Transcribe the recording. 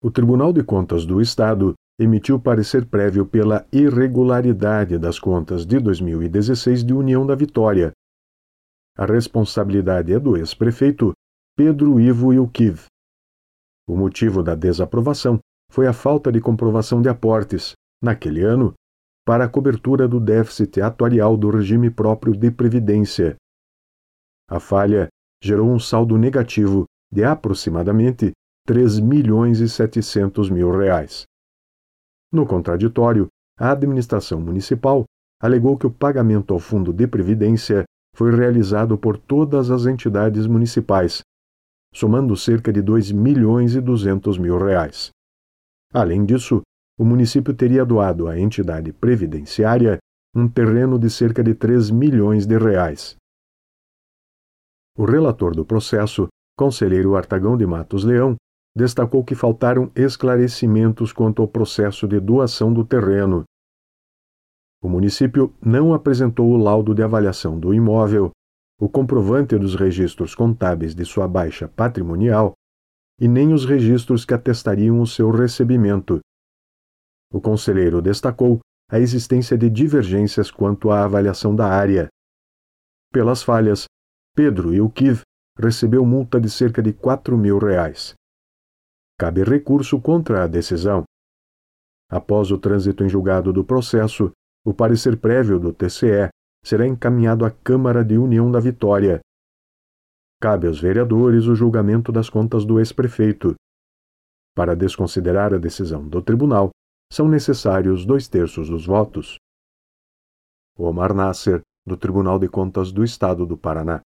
O Tribunal de Contas do Estado emitiu parecer prévio pela irregularidade das contas de 2016 de União da Vitória. A responsabilidade é do ex-prefeito Pedro Ivo Ilquiv. O motivo da desaprovação foi a falta de comprovação de aportes, naquele ano, para a cobertura do déficit atuarial do regime próprio de previdência. A falha gerou um saldo negativo de aproximadamente R$3.700.000. No contraditório, a administração municipal alegou que o pagamento ao Fundo de Previdência foi realizado por todas as entidades municipais, somando cerca de R$2.200.000. Além disso, o município teria doado à entidade previdenciária um terreno de cerca de R$3 milhões. O relator do processo, conselheiro Artagão de Matos Leão, destacou que faltaram esclarecimentos quanto ao processo de doação do terreno. O município não apresentou o laudo de avaliação do imóvel, o comprovante dos registros contábeis de sua baixa patrimonial e nem os registros que atestariam o seu recebimento. O conselheiro destacou a existência de divergências quanto à avaliação da área. Pelas falhas, Pedro Ilquiv recebeu multa de cerca de R$4.000. Cabe recurso contra a decisão. Após o trânsito em julgado do processo, o parecer prévio do TCE será encaminhado à Câmara de União da Vitória. Cabe aos vereadores o julgamento das contas do ex-prefeito. Para desconsiderar a decisão do tribunal, são necessários 2/3 dos votos. Omar Nasser, do Tribunal de Contas do Estado do Paraná.